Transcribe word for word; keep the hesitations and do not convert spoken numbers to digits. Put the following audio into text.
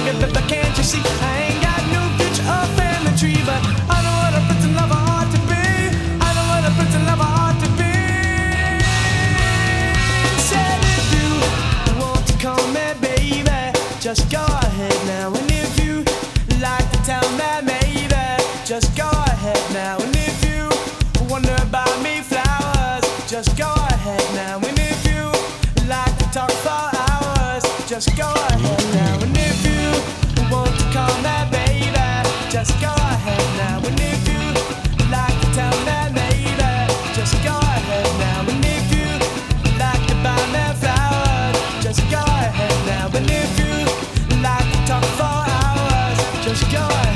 you, but can't you see? I ain't got no future or family tree, but I know what a pretty lover ought to be. I know what a pretty lover ought to be. Said if you want to call me baby, just go ahead now. And if you like to tell me maybe, just go ahead now. And if you wonder about me flowers, just go ahead now. And if you like to talk for hours, just go ahead now. And if you want to call me baby, just go ahead now. And if you like to tell me maybe, just go ahead now. And if you like to buy me flowers, just go ahead now. And if you like to talk for hours, just go ahead.